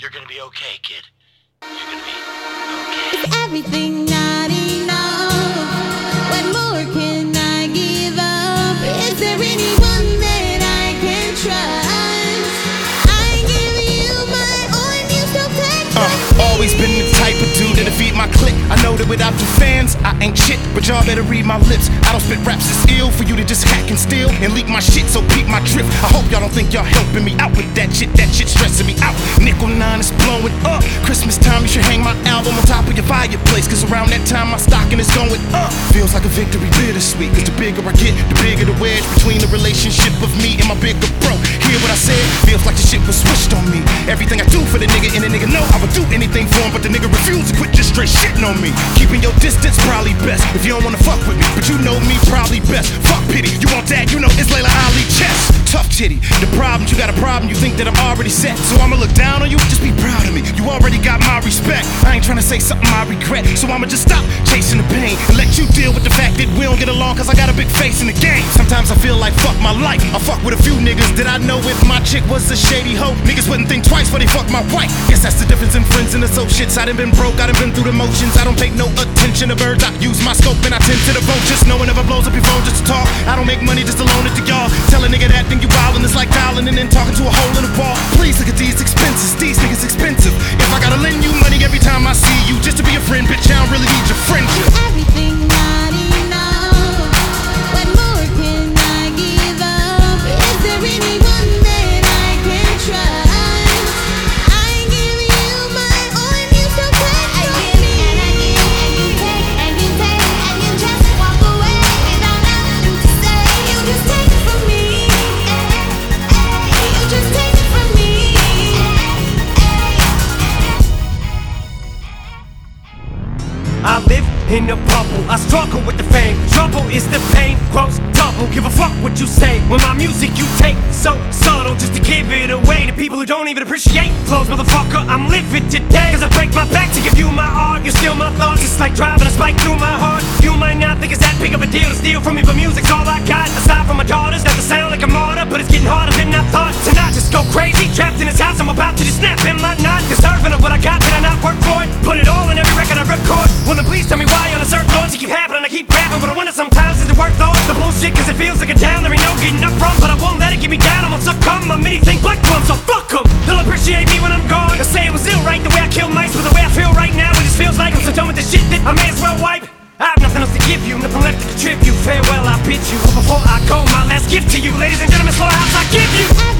You're gonna be okay, kid. You're gonna be okay. Is everything not enough? What more can I give up? Is there anyone that I can trust? I give you my all and you still take me. Always been the type of dude to defeat my clique. I know that without the fans, I ain't shit, but y'all better read my lips. I don't spit raps, it's ill for you to just hack and steal and leak my shit, so peep my drift. I hope y'all don't think y'all helping me out with that shit stressing me out. Nickel 9 is blowing up. Christmas time, you should hang my album on top of your fireplace, cause around that time my stocking is going up. Feels like a victory bittersweet, cause the bigger I get, the bigger the wedge between the relationship of me and my bigger bro. Hear what I said? Feels like the shit was switched on me. Everything I do for the nigga, and the nigga know I would do anything for him, but the nigga refused to quit, just straight shitting on me. Keeping your distance probably best if you don't wanna fuck with me, but you know me probably best. Fuck pity, you want that, you know it's Layla Ali chess. Tough titty, the problem, you got a problem, you think that I'm already set, so I'ma look down on you, just be proud of me. You already got my respect, I ain't tryna say something I regret, so I'ma just stop chasing the pain and let you deal with the fact that we don't get along, cause I got a big face in the game. Sometimes I feel like fuck my life, I fuck with a few niggas that I know if my chick was a shady hoe, niggas wouldn't think twice when they fuck my wife. Guess that's the difference in friends and associates. I done been broke, I done been through the motions, I don't pay no attention to birds, I use my scope and I tend to the vote. Just know whenever blows up your phone just to talk, I don't make money just to loan it to y'all. Tell a nigga that, think you wildin', it's like dialing and then talking to a hole in the wall. Please look at these expenses, these niggas expensive. If I gotta lend you money every time I see you just to be a friend, bitch, I don't really need your friendship. Everything not enough. What more can I give up? Is there anyone that I can trust? I give you my all and you still take from me. And you take and you take and you just walk away without nothing to say. You just take it from me. You just take it from me. I live in a bubble, I struggle with the fame. Trouble is the pain, grows double. Give a fuck what you say when my music you take so subtle just to give it away to people who don't even appreciate flows. Motherfucker, I'm living today, cause I break my back to give you my art. You steal my thoughts, it's like driving a spike through my heart. You might not think it's that big of a deal to steal from me, but music's all I got. Aside from my daughters, that sound like a martyr, but it's getting harder than I thought. To not just go crazy, trapped in this house, I'm about to just snap. Am I not deserving of what I got? Did I not work for it? Put it all in every record I record. Well then please tell me why on this earth, Lord, you keep happening, I keep rapping, but I wonder sometimes is it worth all the bullshit, cause it feels like a down, there ain't no getting up from, but I won't let it get me down, I'm gonna succumb, I'm anything but glum, so fuck them. They'll appreciate me when I'm gone, they'll say it was ill right the way I killed mice, but the way I feel right now, it just feels like I'm so done with this shit that I may as well wipe. I have nothing else to give you, nothing left to contribute, farewell, I bid you, but before I go, my last gift to you, ladies and gentlemen, Slaughterhouse, I give you